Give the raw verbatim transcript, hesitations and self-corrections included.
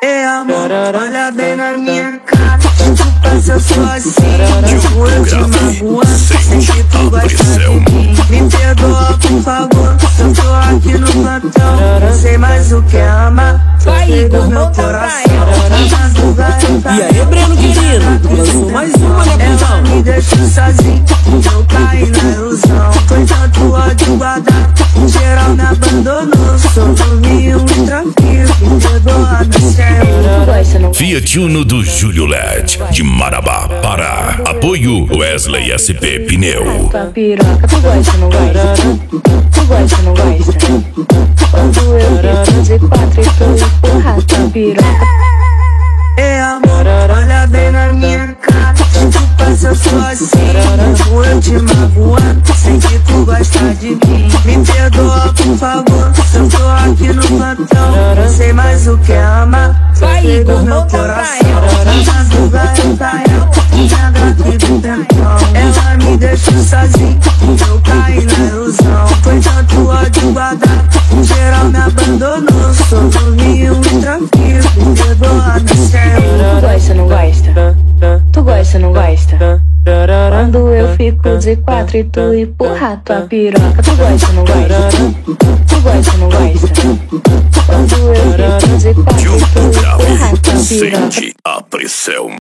É amor, olha bem na minha cara. Tu passa só assim, eu te magoando. Sei que tu gosta de mim. Me perdoa, por favor, eu tô aqui no plantão. Não sei mais o que é amar. Vai, do meu coração. E aí, Breno querido, lançou mais uma, né, Ela me deixou sozinho, eu caí na ilusão. Foi tanto ódio guardado, geral me abandonou. Só dormi um tranquilo, me perdoa, me céu. Fiat Uno do Júlio L E D, de Marabá, Pará. Apoio Wesley S P Pneu. Tua piroca, tu gosta, não gosta? Tu gosta, não gosta? Quando eu fico de quatro e tu empurra tua piroca. É amor, olha bem na minha cara. Tu passa só assim, eu te magoando. Sei que tu gosta de mim. Me perdoa, por favor, eu tô aqui no plantão. Não sei mais o que é amar. Vai, do meu coração. Ela me deixou sozinho, eu caí na ilusão. Foi tanto ódio guardado, geral me abandonou. Só dormi um tranquilo, me perdoa, me céu. Tu gosta, não gosta? Tu gosta, não gosta? Quando eu fico de quatro e tu empurra tua piroca. Tu gosta, não gosta? Tu gosta, não gosta? Quando eu fico de quatro e tu empurra tua piroca. Sente a pressão.